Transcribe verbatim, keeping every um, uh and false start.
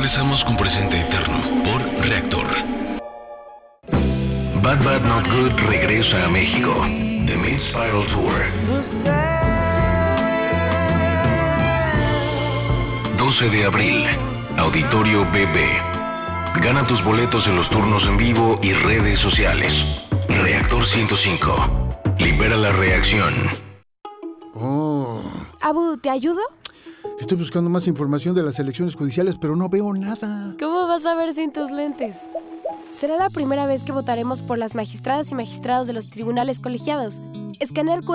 Regresamos con Presente Eterno por Reactor. Bad Bad Not Good regresa a México. The Mid-Spiral Tour. doce de abril. Auditorio B B. Gana tus boletos en los turnos en vivo y redes sociales. Reactor ciento cinco. Libera la reacción. Oh. Abu, ¿te ayudo? Estoy buscando más información de las elecciones judiciales, pero no veo nada. ¿Cómo vas a ver sin tus lentes? Será la primera vez que votaremos por las magistradas y magistrados de los tribunales colegiados. Escanea el